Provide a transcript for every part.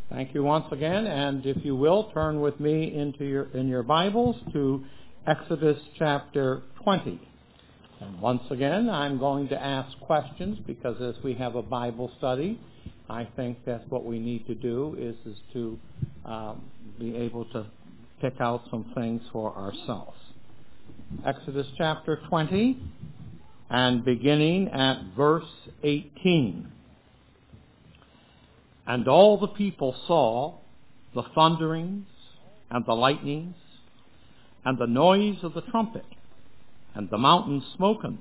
Thank you once again, and if you will, turn with me in your Bibles to Exodus chapter 20. And once again, I'm going to ask questions because as we have a Bible study, I think that what we need to do is to be able to pick out some things for ourselves. Exodus chapter 20, and beginning at verse 18. And all the people saw the thunderings and the lightnings and the noise of the trumpet and the mountains smoking.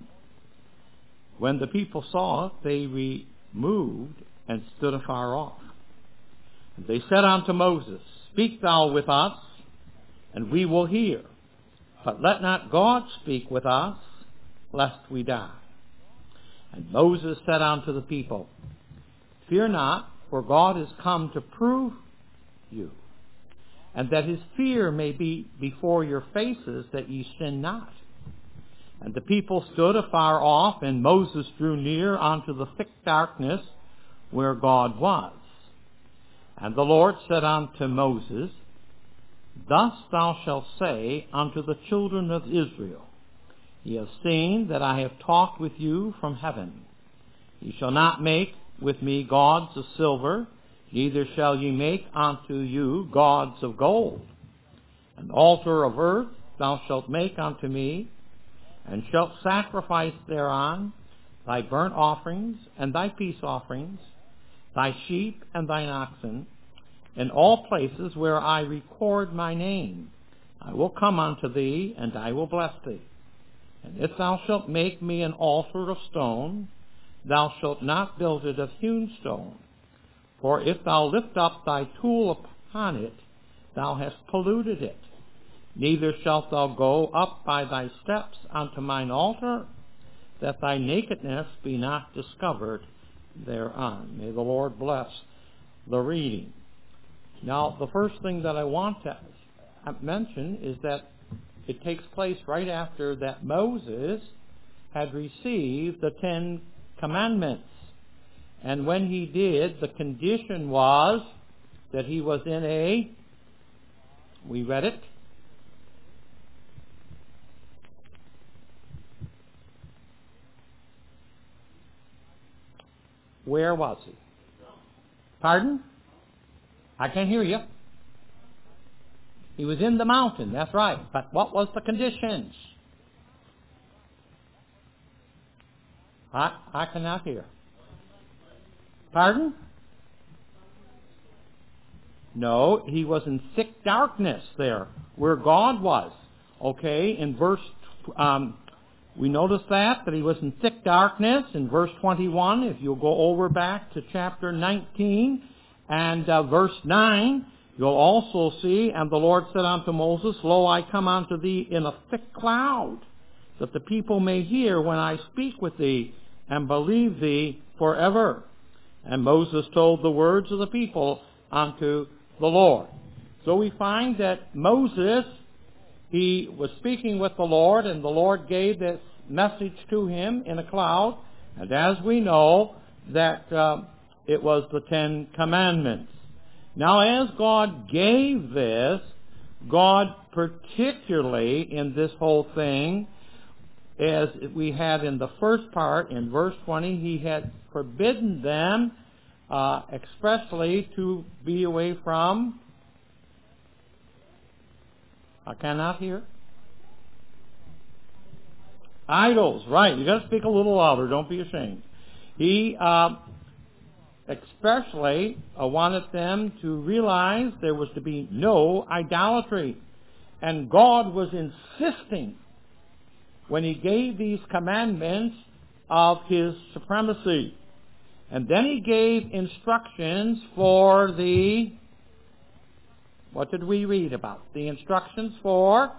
When the people saw it, they removed and stood afar off. And they said unto Moses, Speak thou with us, and we will hear. But let not God speak with us, lest we die. And Moses said unto the people, Fear not, for God is come to prove you, and that his fear may be before your faces, that ye sin not. And the people stood afar off, and Moses drew near unto the thick darkness where God was. And the Lord said unto Moses, Thus thou shalt say unto the children of Israel, Ye have seen that I have talked with you from heaven. Ye shall not make with me gods of silver, neither shall ye make unto you gods of gold. An altar of earth thou shalt make unto me, and shalt sacrifice thereon thy burnt offerings and thy peace offerings, thy sheep and thine oxen, in all places where I record my name. I will come unto thee, and I will bless thee. And if thou shalt make me an altar of stone, thou shalt not build it of hewn stone. For if thou lift up thy tool upon it, thou hast polluted it. Neither shalt thou go up by thy steps unto mine altar, that thy nakedness be not discovered thereon. May the Lord bless the reading. Now, the first thing that I want to mention is that it takes place right after that Moses had received the 10 Commandments. And when he did, the condition was that he was in we read it, where was he? Pardon? I can't hear you. He was in the mountain, that's right. But what was the conditions? I cannot hear. Pardon? No, he was in thick darkness there, where God was. Okay, in verse, we notice that he was in thick darkness in verse 21. If you'll go over back to chapter 19 and verse 9, you'll also see, And the Lord said unto Moses, Lo, I come unto thee in a thick cloud, that the people may hear when I speak with thee, and believe thee forever. And Moses told the words of the people unto the Lord. So we find that Moses, he was speaking with the Lord, and the Lord gave this message to him in a cloud. And as we know, that it was the 10 Commandments. Now, as God gave this, God particularly in this whole thing, as we had in the first part, in verse 20, he had forbidden them expressly to be away from, I cannot hear, idols. Right, you got to speak a little louder, don't be ashamed. He especially wanted them to realize there was to be no idolatry. And God was insisting when he gave these commandments of his supremacy. And then he gave instructions for what did we read about? The instructions for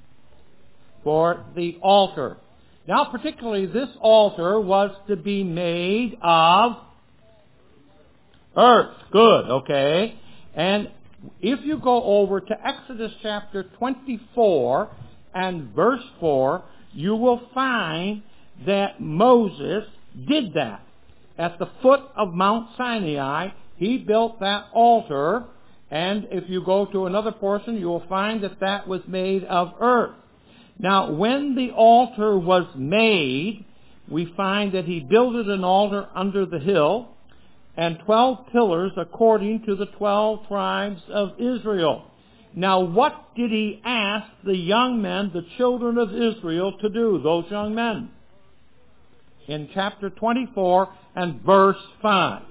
the altar. Now, particularly this altar was to be made of earth. Good, okay. And if you go over to Exodus chapter 24 and verse 4, you will find that Moses did that. At the foot of Mount Sinai, He built that altar, and if you go to another portion, you will find that that was made of earth. Now, when the altar was made, we find that he builded an altar under the hill, and 12 pillars according to the 12 tribes of Israel. Now, what did he ask the young men, the children of Israel, to do, those young men? In chapter 24 and verse 5.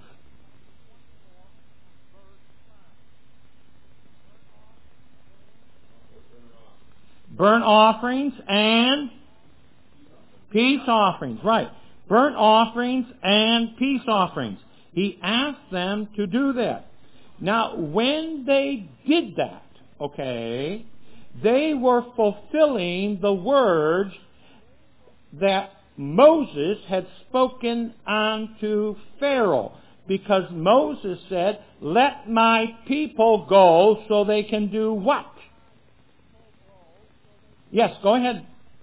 Burnt offerings and peace offerings. Right. Burnt offerings and peace offerings. He asked them to do that. Now, when they did that, okay, they were fulfilling the words that Moses had spoken unto Pharaoh. Because Moses said, let my people go so they can do what? Yes, go ahead.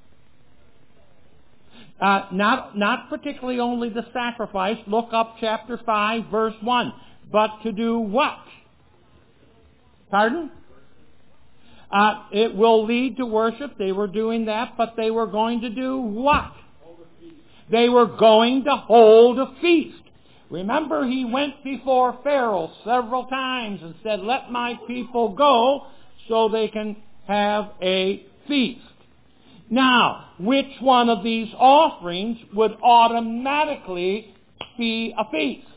Not particularly only the sacrifice. Look up chapter 5, verse 1. But to do what? Pardon? It will lead to worship. They were doing that, but they were going to do what? They were going to hold a feast. Remember, he went before Pharaoh several times and said, let my people go so they can have a feast. Now, which one of these offerings would automatically be a feast?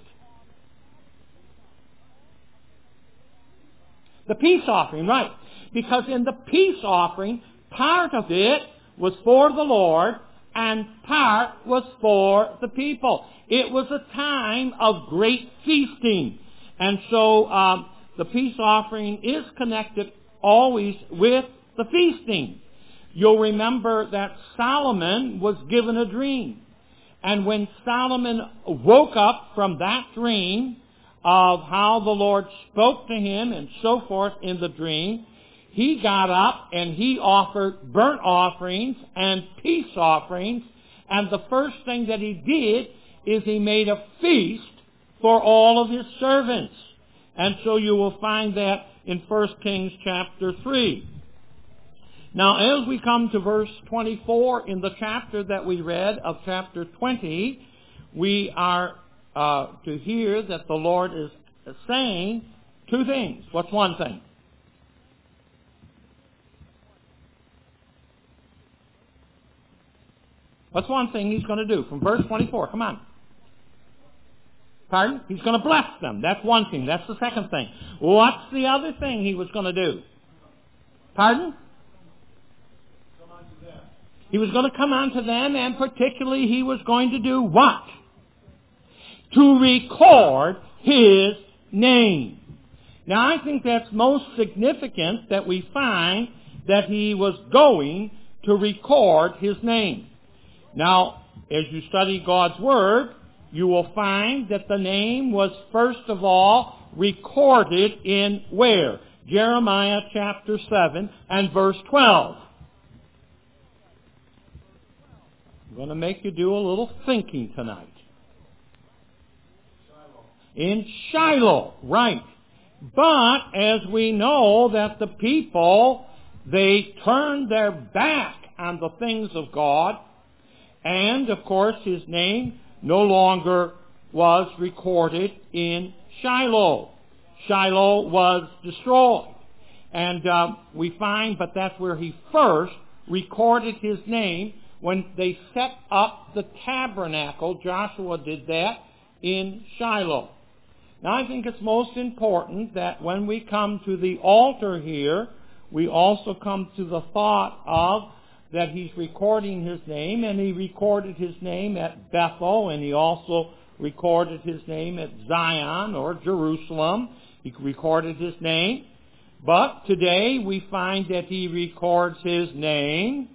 The peace offering, right. Because in the peace offering, part of it was for the Lord and part was for the people. It was a time of great feasting. And so the peace offering is connected always with the feasting. You'll remember that Solomon was given a dream. And when Solomon woke up from that dream of how the Lord spoke to him and so forth in the dream, he got up and he offered burnt offerings and peace offerings. And the first thing that he did is he made a feast for all of his servants. And so you will find that in 1 Kings chapter 3. Now, as we come to verse 24 in the chapter that we read of chapter 20, we are to hear that the Lord is saying two things. What's one thing? What's one thing he's going to do? From verse 24, come on. Pardon? He's going to bless them. That's one thing. That's the second thing. What's the other thing he was going to do? Pardon? He was going to come unto them, and particularly he was going to do what? To record his name. Now, I think that's most significant that we find that he was going to record his name. Now, as you study God's Word, you will find that the name was first of all recorded in where? Jeremiah chapter 7 and verse 12. I'm going to make you do a little thinking tonight. In Shiloh, right. But as we know that the people, they turned their back on the things of God, and of course his name no longer was recorded in Shiloh. Shiloh was destroyed. And we find, but that's where he first recorded his name when they set up the tabernacle. Joshua did that in Shiloh. Now I think it's most important that when we come to the altar here, we also come to the thought of that he's recording his name, and he recorded his name at Bethel, and he also recorded his name at Zion or Jerusalem. He recorded his name. But today we find that he records his name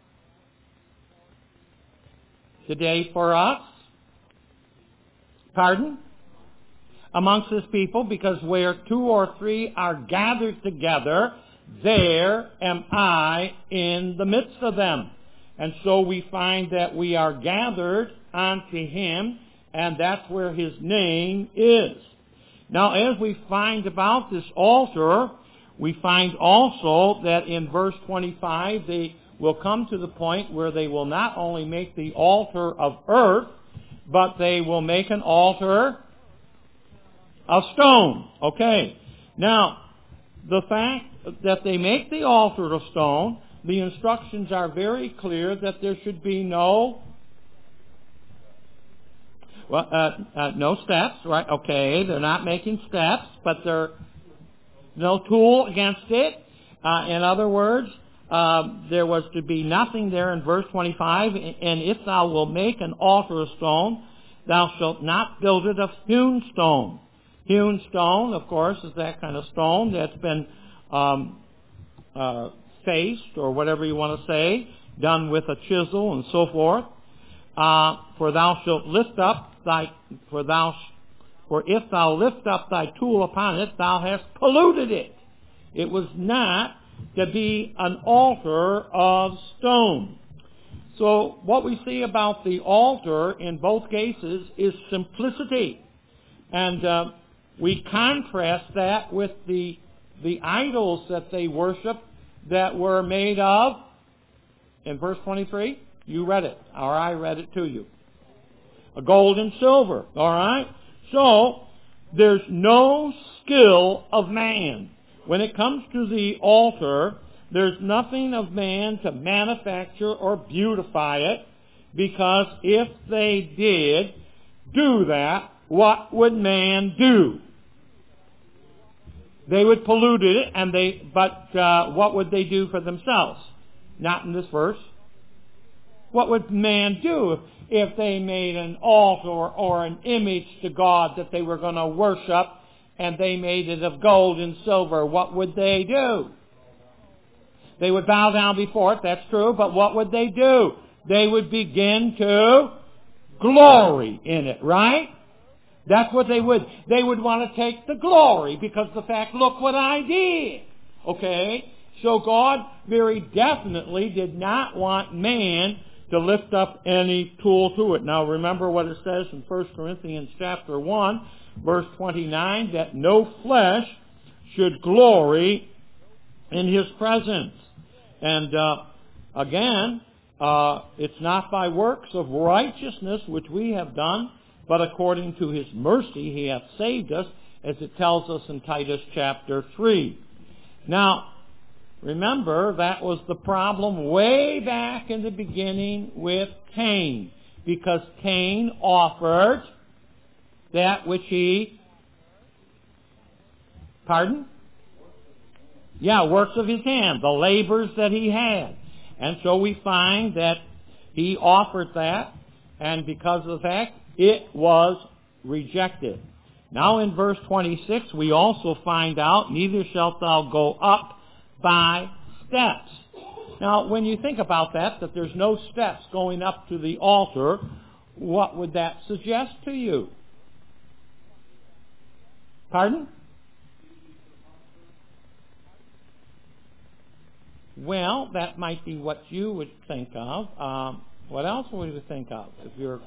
today for us. Pardon? Amongst his people, because where 2 or 3 are gathered together, there am I in the midst of them. And so we find that we are gathered unto him, and that's where his name is. Now, as we find about this altar, we find also that in verse 25, they will come to the point where they will not only make the altar of earth, but they will make an altar of stone. Okay. Now, the fact that they make the altar of stone, the instructions are very clear that there should be no steps, right? Okay, they're not making steps, but there's no tool against it. In other words, there was to be nothing there in verse 25, and if thou wilt make an altar of stone, thou shalt not build it of hewn stone. Hewn stone, of course, is that kind of stone that's been faced, or whatever you want to say, done with a chisel and so forth. For thou shalt lift up for if thou lift up thy tool upon it, thou hast polluted it. It was not to be an altar of stone. So what we see about the altar in both cases is simplicity. And we contrast that with the idols that they worshiped that were made of, in verse 23, you read it, or I read it to you. A gold and silver, all right? So, there's no skill of man. When it comes to the altar, there's nothing of man to manufacture or beautify it, because if they did do that, what would man do? They would pollute it, but what would they do for themselves? Not in this verse. What would man do if they made an altar or an image to God that they were going to worship, and they made it of gold and silver? What would they do? They would bow down before it, that's true, but what would they do? They would begin to glory in it, right? That's what they would. They would want to take the glory because the fact, look what I did. Okay? So God very definitely did not want man to lift up any tool to it. Now remember what it says in 1 Corinthians chapter 1, verse 29, that no flesh should glory in his presence. And again, it's not by works of righteousness which we have done, but according to his mercy he hath saved us, as it tells us in Titus chapter 3. Now, remember, that was the problem way back in the beginning with Cain, because Cain offered that which he... Pardon? Yeah, works of his hand, the labors that he had. And so we find that he offered that, and because of the fact, it was rejected. Now in verse 26, we also find out, neither shalt thou go up by steps. Now, when you think about that there's no steps going up to the altar, what would that suggest to you? Pardon? Well, that might be what you would think of. What else would you think of if you're...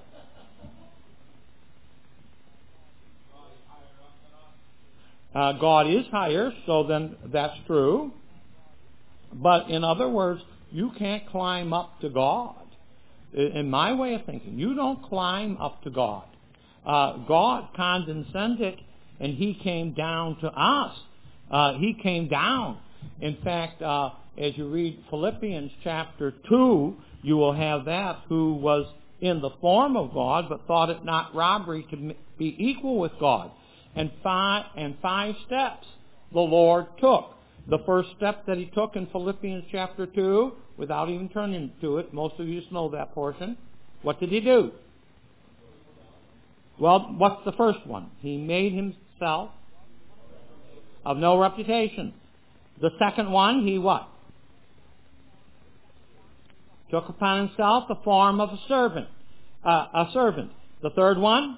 God is higher, so then that's true. But in other words, you can't climb up to God. In my way of thinking, you don't climb up to God. God condescended, and he came down to us. He came down. In fact, as you read Philippians chapter 2, you will have that, who was in the form of God, but thought it not robbery to be equal with God. And five steps the Lord took. The first step that he took in Philippians chapter 2, without even turning to it, most of you just know that portion. What did he do? Well, what's the first one? He made himself of no reputation. The second one, he what? Took upon himself the form of a servant. The third one?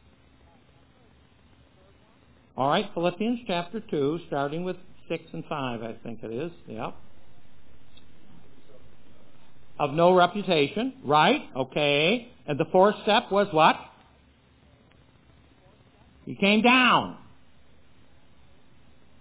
All right, Philippians chapter 2, starting with 6 and 5, I think it is. Yep. Of no reputation. Right. Okay. And the fourth step was what? He came down.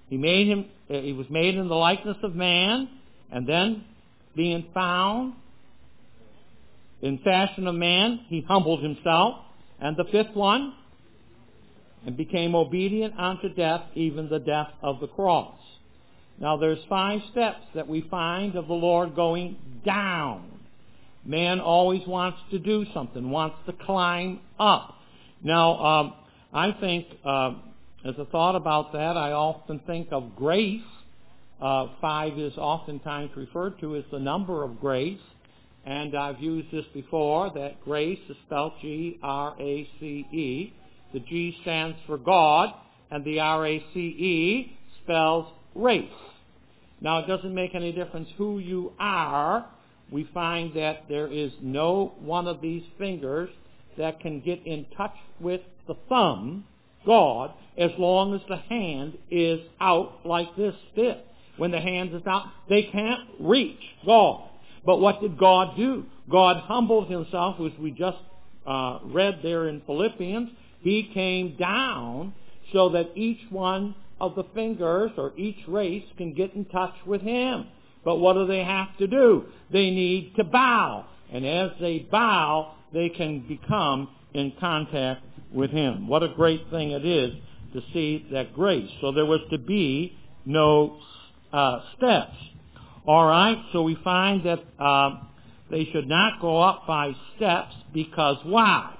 He was made in the likeness of man, and then being found in fashion of man, he humbled himself. And the fifth one, and became obedient unto death, even the death of the cross. Now there's 5 steps that we find of the Lord going down. Man always wants to do something, wants to climb up. Now, I think, as a thought about that, I often think of grace. 5 is oftentimes referred to as the number of grace. And I've used this before, that grace is spelled G-R-A-C-E. The G stands for God, and the R-A-C-E spells race. Now, it doesn't make any difference who you are. We find that there is no one of these fingers that can get in touch with the thumb, God, as long as the hand is out like this stiff. When the hand is out, they can't reach God. But what did God do? God humbled himself, as we just read there in Philippians. He came down so that each one of the fingers or each race can get in touch with him. But what do they have to do? They need to bow. And as they bow, they can become in contact with him. What a great thing it is to see that grace. So there was to be no steps. All right, so we find that they should not go up by steps because why?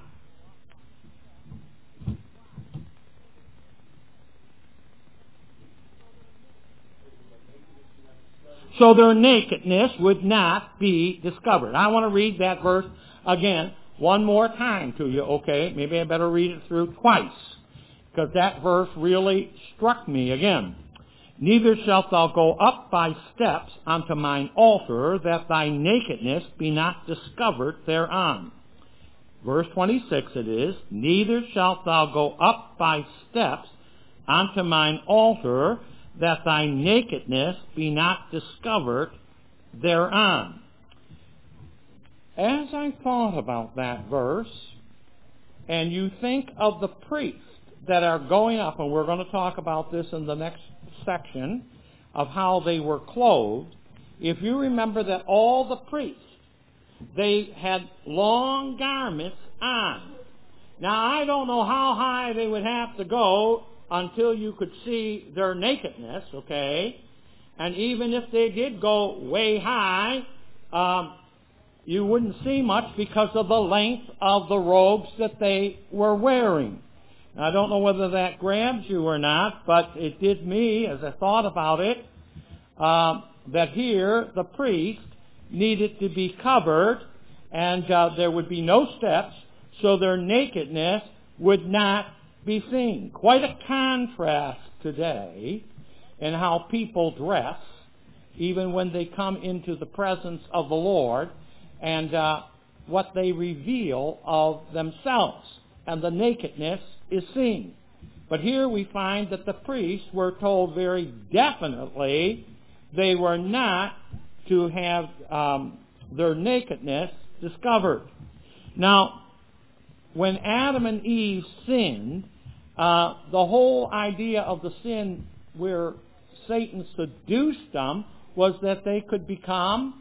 So their nakedness would not be discovered. I want to read that verse again one more time to you, okay? Maybe I better read it through twice, because that verse really struck me again. Neither shalt thou go up by steps unto mine altar, that thy nakedness be not discovered thereon. Verse 26 it is, neither shalt thou go up by steps unto mine altar, that thy nakedness be not discovered thereon. As I thought about that verse, and you think of the priests that are going up, and we're going to talk about this in the next section of how they were clothed. If you remember that all the priests, they had long garments on. Now, I don't know how high they would have to go until you could see their nakedness, okay? And even if they did go way high, you wouldn't see much because of the length of the robes that they were wearing. I don't know whether that grabs you or not, but it did me as I thought about it, that here the priest needed to be covered, and there would be no steps, so their nakedness would not be seen. Quite a contrast today in how people dress, even when they come into the presence of the Lord, and what they reveal of themselves, and the nakedness is seen. But here we find that the priests were told very definitely they were not to have their nakedness discovered. Now, when Adam and Eve sinned, the whole idea of the sin where Satan seduced them was that they could become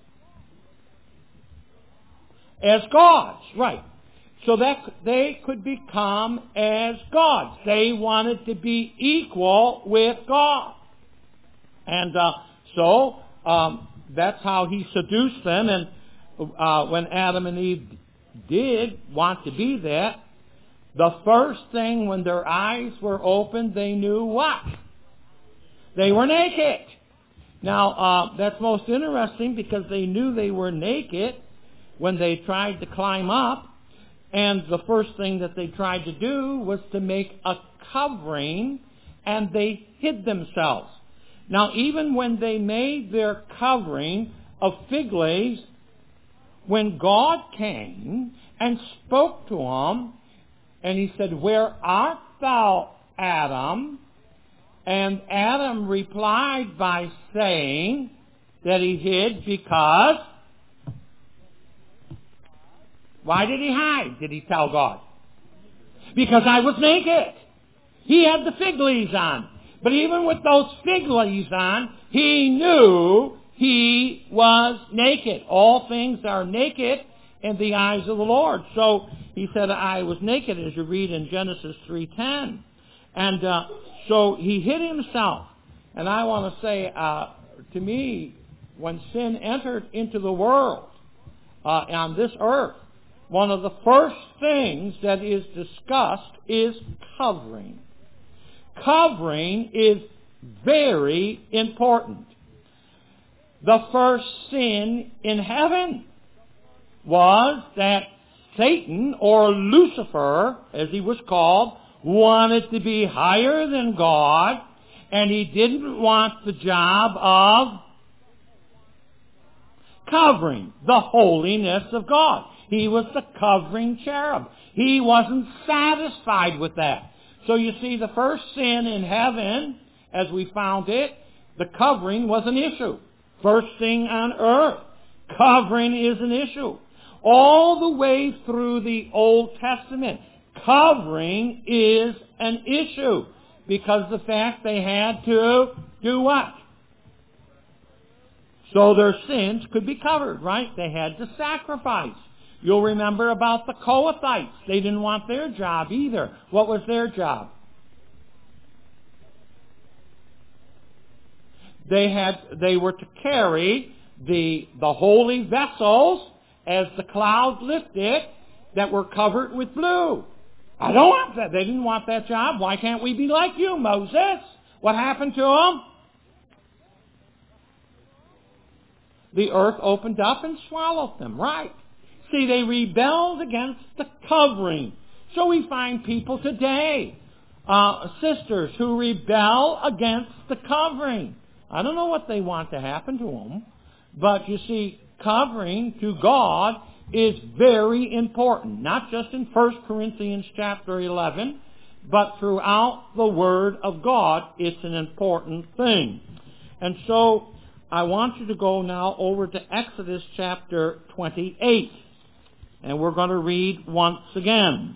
as gods. Right. So that they could become as gods. They wanted to be equal with God. And so that's how he seduced them. And when Adam and Eve did want to be that, the first thing when their eyes were opened, they knew what? They were naked. Now, that's most interesting because they knew they were naked when they tried to climb up. And the first thing that they tried to do was to make a covering, and they hid themselves. Now, even when they made their covering of fig leaves, when God came and spoke to them, and he said, "Where art thou, Adam?" And Adam replied by saying that he hid because... Why did he hide, did he tell God? Because I was naked. He had the fig leaves on. But even with those fig leaves on, he knew he was naked. All things are naked in the eyes of the Lord. So he said, I was naked, as you read in Genesis 3:10. And so he hid himself. And I want to say, to me, when sin entered into the world on this earth, one of the first things that is discussed is covering. Covering is very important. The first sin in heaven was that Satan, or Lucifer, as he was called, wanted to be higher than God, and he didn't want the job of covering the holiness of God. He was the covering cherub. He wasn't satisfied with that. So you see, the first sin in heaven, as we found it, the covering was an issue. First thing on earth, covering is an issue. All the way through the Old Testament, covering is an issue. Because the fact they had to do what? So their sins could be covered, right? They had to sacrifice. You'll remember about the Kohathites. They didn't want their job either. What was their job? They were to carry the holy vessels as the clouds lifted that were covered with blue. I don't want that. They didn't want that job. Why can't we be like you, Moses? What happened to them? The earth opened up and swallowed them, right? See, they rebelled against the covering. So we find people today, sisters, who rebel against the covering. I don't know what they want to happen to them, but you see, covering to God is very important, not just in 1 Corinthians chapter 11, but throughout the Word of God, it's an important thing. And so, I want you to go now over to Exodus chapter 28, and we're going to read once again.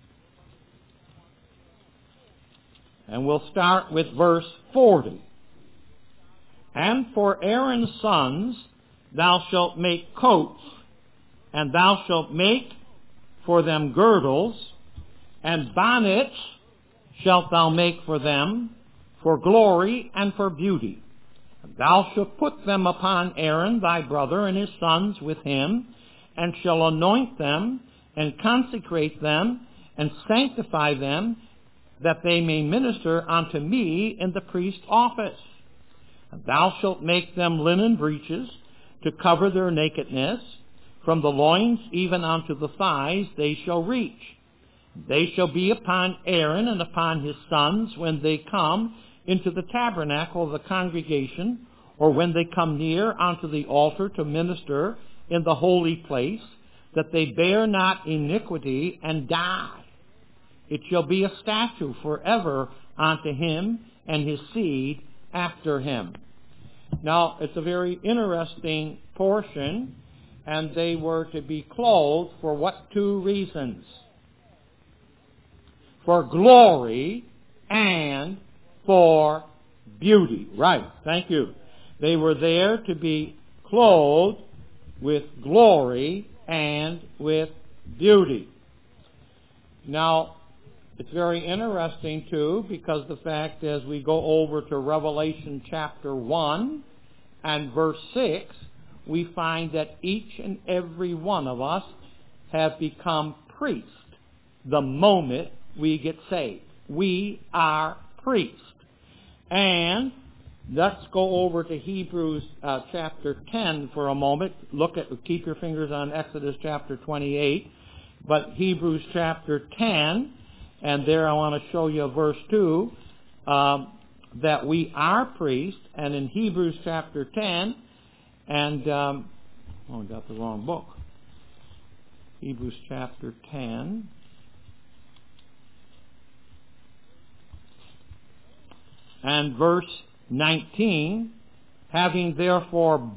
And we'll start with verse 40. And for Aaron's sons thou shalt make coats, and thou shalt make for them girdles, and bonnets shalt thou make for them, for glory and for beauty. And thou shalt put them upon Aaron thy brother and his sons with him, and shall anoint them, and consecrate them, and sanctify them, that they may minister unto me in the priest's office. And thou shalt make them linen breeches to cover their nakedness. From the loins even unto the thighs they shall reach. They shall be upon Aaron and upon his sons when they come into the tabernacle of the congregation, or when they come near unto the altar to minister in the holy place, that they bear not iniquity and die. It shall be a statute forever unto him and his seed after him. Now, it's a very interesting portion, and they were to be clothed for what two reasons? For glory and for beauty. Right, thank you. They were there to be clothed with glory and with beauty. Now, it's very interesting, too, because the fact as we go over to Revelation chapter 1 and verse 6, we find that each and every one of us have become priests the moment we get saved. We are priests. And let's go over to Hebrews chapter 10 for a moment. Keep your fingers on Exodus chapter 28, but Hebrews chapter 10. And there I want to show you verse 2, that we are priests. And in Hebrews chapter 10, and, I got the wrong book. Hebrews chapter 10. And verse 19, having therefore,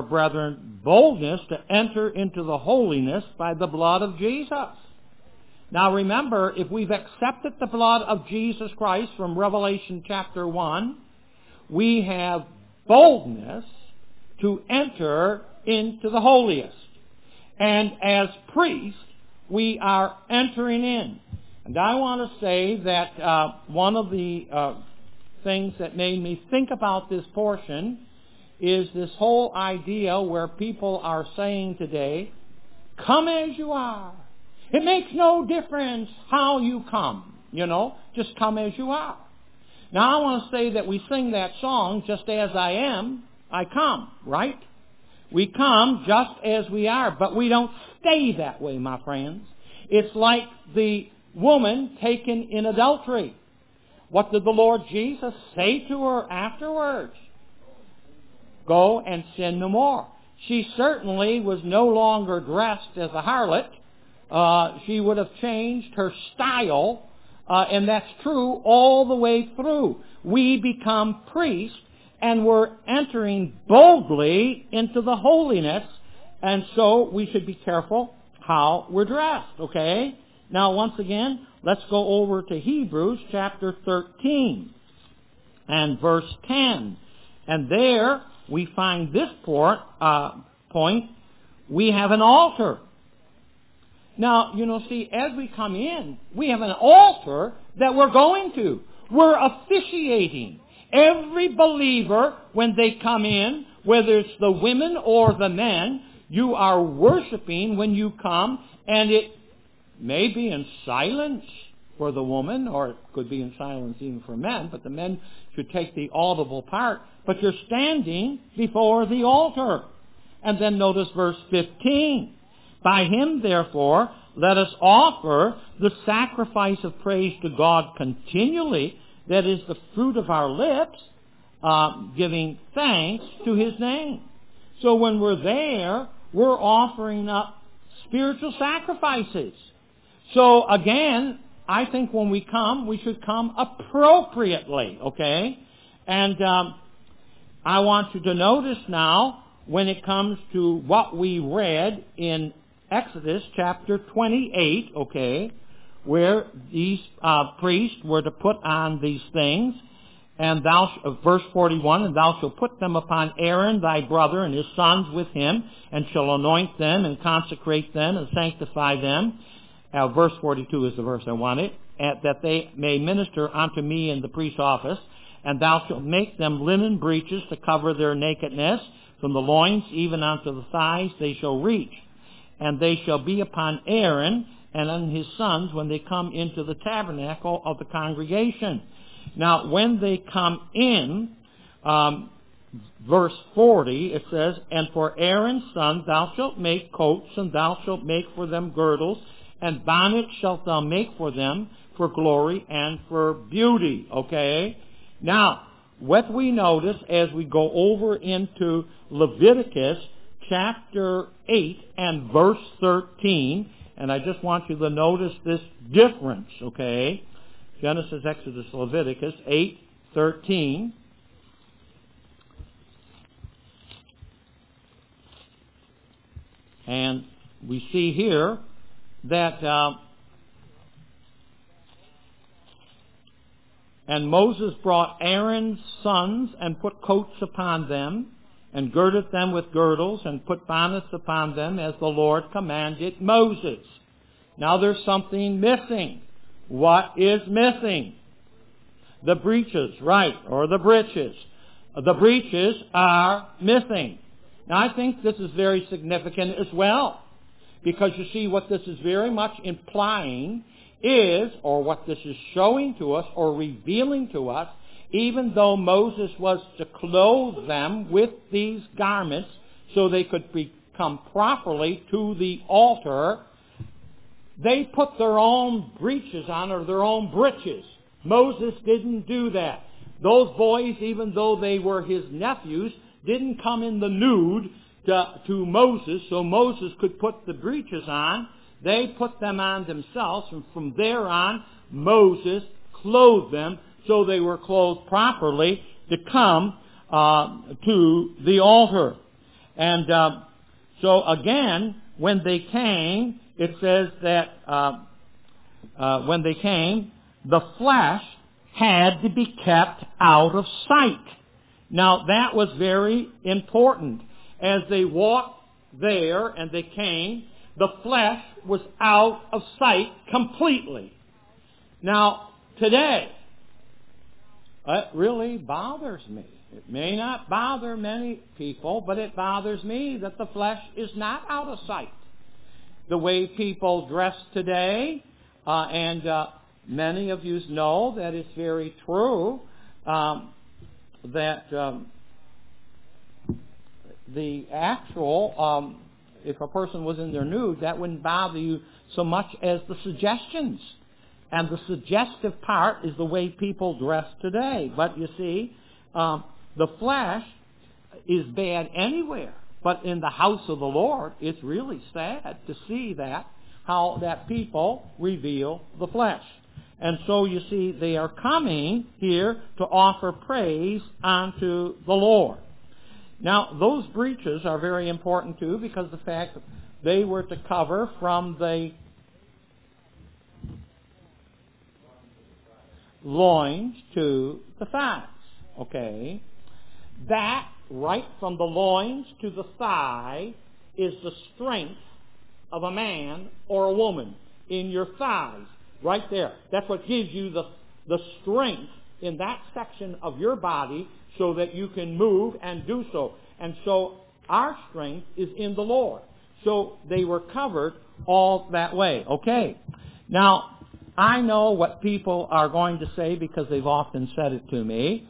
brethren, boldness to enter into the holiness by the blood of Jesus. Now remember, if we've accepted the blood of Jesus Christ from Revelation chapter 1, we have boldness to enter into the holiest. And as priests, we are entering in. And I want to say that one of the things that made me think about this portion is this whole idea where people are saying today, come as you are. It makes no difference how you come, just come as you are. Now I want to say that we sing that song, just as I am, I come, right? We come just as we are, but we don't stay that way, my friends. It's like the woman taken in adultery. What did the Lord Jesus say to her afterwards? Go and sin no more. She certainly was no longer dressed as a harlot. She would have changed her style, and that's true all the way through. We become priests, and we're entering boldly into the holiness, and so we should be careful how we're dressed, okay? Now, once again, let's go over to Hebrews chapter 13 and verse 10. And there we find this point. We have an altar. Now, see, as we come in, we have an altar that we're going to. We're officiating. Every believer, when they come in, whether it's the women or the men, you are worshiping when you come, and it may be in silence for the woman, or it could be in silence even for men, but the men should take the audible part. But you're standing before the altar. And then notice verse 15. By him, therefore, let us offer the sacrifice of praise to God continually, that is the fruit of our lips, giving thanks to his name. So when we're there, we're offering up spiritual sacrifices. So again, I think when we come, we should come appropriately, okay? And I want you to notice now, when it comes to what we read in Exodus chapter 28, okay, where these priests were to put on these things, and verse 41, and thou shalt put them upon Aaron thy brother and his sons with him, and shall anoint them and consecrate them and sanctify them. Verse 42 is the verse I wanted, that they may minister unto me in the priest's office, and thou shalt make them linen breeches to cover their nakedness, from the loins even unto the thighs they shall reach. And they shall be upon Aaron and on his sons when they come into the tabernacle of the congregation. Now, when they come in, verse 40, it says, and for Aaron's son thou shalt make coats, and thou shalt make for them girdles, and bonnets shalt thou make for them for glory and for beauty. Okay? Now, what we notice as we go over into Leviticus chapter 8 and verse 13, and I just want you to notice this difference, okay? Genesis, Exodus, Leviticus 8:13. And we see here that and Moses brought Aaron's sons and put coats upon them, and girded them with girdles, and put bonnets upon them, as the Lord commanded Moses. Now there's something missing. What is missing? The breeches, right, or the breeches. The breeches are missing. Now I think this is very significant as well, because you see what this is very much implying is, or what this is showing to us or revealing to us, even though Moses was to clothe them with these garments so they could come properly to the altar, they put their own breeches on, or their own breeches. Moses didn't do that. Those boys, even though they were his nephews, didn't come in the nude to Moses so Moses could put the breeches on. They put them on themselves, and from there on, Moses clothed them so they were clothed properly to come to the altar. And so again, when they came, it says that when they came, the flesh had to be kept out of sight. Now, that was very important. As they walked there and they came, the flesh was out of sight completely. Now, today, it really bothers me. It may not bother many people, but it bothers me that the flesh is not out of sight. The way people dress today, and many of you know that it's very true, that the actual, if a person was in their nude, that wouldn't bother you so much as the suggestions. And the suggestive part is the way people dress today. But you see, the flesh is bad anywhere. But in the house of the Lord, it's really sad to see that, how that people reveal the flesh. And so you see, they are coming here to offer praise unto the Lord. Now, those breeches are very important too, because the fact that they were to cover from the loins to the thighs. Okay? That, right from the loins to the thigh, is the strength of a man or a woman in your thighs. Right there. That's what gives you the strength in that section of your body so that you can move and do so. And so our strength is in the Lord. So they were covered all that way. Okay. Now, I know what people are going to say because they've often said it to me.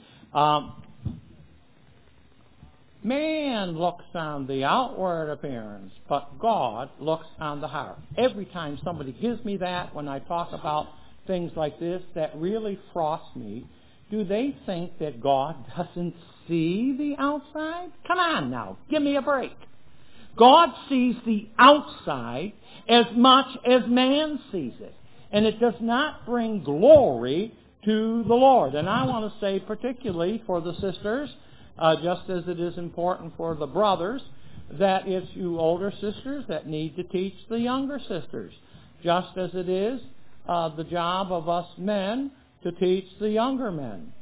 Man looks on the outward appearance, but God looks on the heart. Every time somebody gives me that, when I talk about things like this, that really frosts me. Do they think that God doesn't see the outside? Come on now, give me a break. God sees the outside as much as man sees it. And it does not bring glory to the Lord. And I want to say particularly for the sisters, just as it is important for the brothers, that it's you older sisters that need to teach the younger sisters. Just as it is the job of us men to teach the younger men.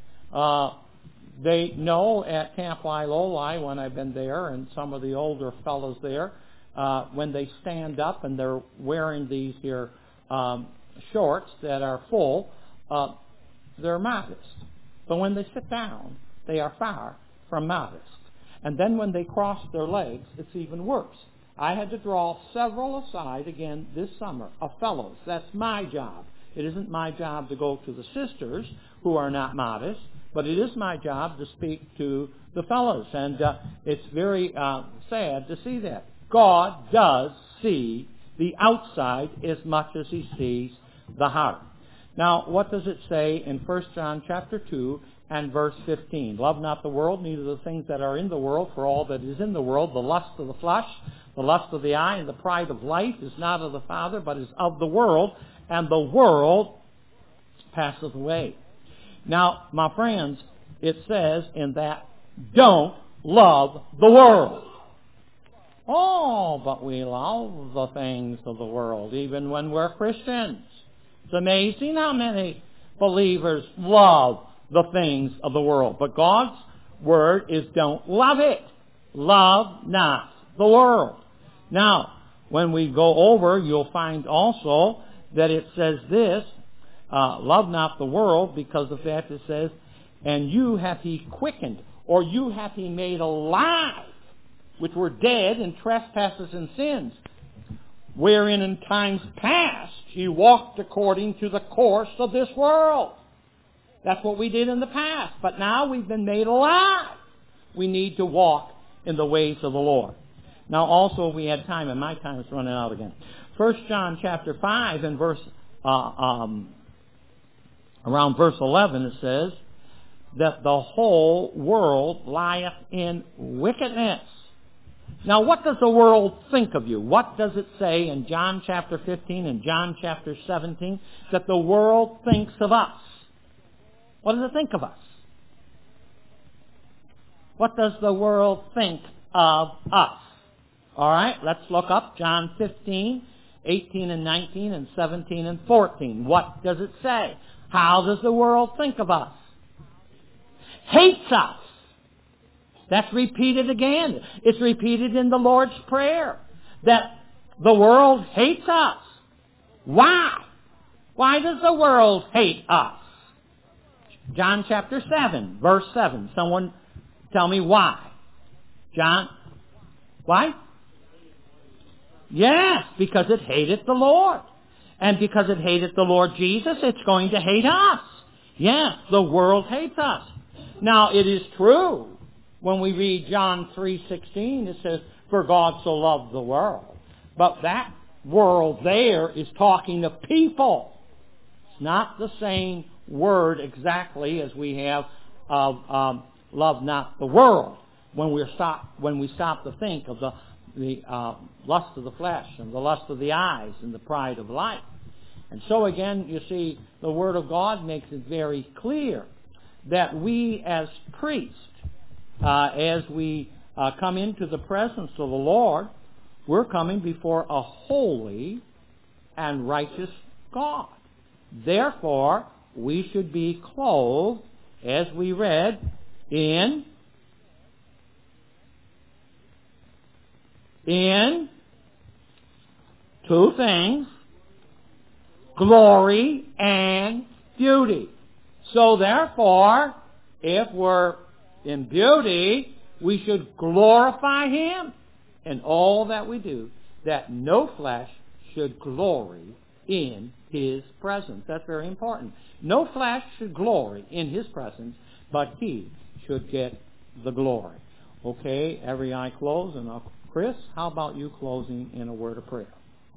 They know at Camp Wailoli, when I've been there, and some of the older fellows there, when they stand up and they're wearing these here shorts that are full, they're modest. But when they sit down, they are far from modest. And then when they cross their legs, it's even worse. I had to draw several aside again this summer of fellows. That's my job. It isn't my job to go to the sisters who are not modest, but it is my job to speak to the fellows. And it's very sad to see that. God does see the outside as much as he sees the heart. Now, what does it say in 1 John chapter 2 and verse 15? Love not the world, neither the things that are in the world, for all that is in the world, the lust of the flesh, the lust of the eye, and the pride of life is not of the Father, but is of the world, and the world passeth away. Now, my friends, it says in that, don't love the world. Oh, but we love the things of the world, even when we're Christians. It's amazing how many believers love the things of the world. But God's word is don't love it. Love not the world. Now, when we go over, you'll find also that it says this, love not the world, because of that it says, and you hath he quickened, or you hath he made alive, which were dead in trespasses and sins, wherein in times past ye walked according to the course of this world. That's what we did in the past. But now we've been made alive. We need to walk in the ways of the Lord. Now also we had time, and my time is running out again. 1 John chapter 5 and verse around verse 11 it says that the whole world lieth in wickedness. Now what does the world think of you? What does it say in John chapter 15 and John chapter 17 that the world thinks of us? What does it think of us? What does the world think of us? All right, let's look up John 15 18 and 19 and 17 and 14. What does it say? How does the world think of us? Hates us. That's repeated again. It's repeated in the Lord's Prayer that the world hates us. Why? Why does the world hate us? John chapter 7, verse 7. Someone tell me why. John, why? Yes, because it hated the Lord. And because it hated the Lord Jesus, it's going to hate us. Yes, the world hates us. Now, it is true. When we read John 3:16, it says, "For God so loved the world." But that world there is talking of people. It's not the same word exactly as we have of love not the world. When we stop to think of the lust of the flesh and the lust of the eyes and the pride of life. And so again, you see, the Word of God makes it very clear that we as priests, as we come into the presence of the Lord, we're coming before a holy and righteous God. Therefore, we should be clothed, as we read, in two things, glory and beauty. So therefore, if we're in beauty, we should glorify Him in all that we do, that no flesh should glory in His presence. That's very important. No flesh should glory in His presence, but He should get the glory. Okay, every eye closed. And Chris, how about you closing in a word of prayer?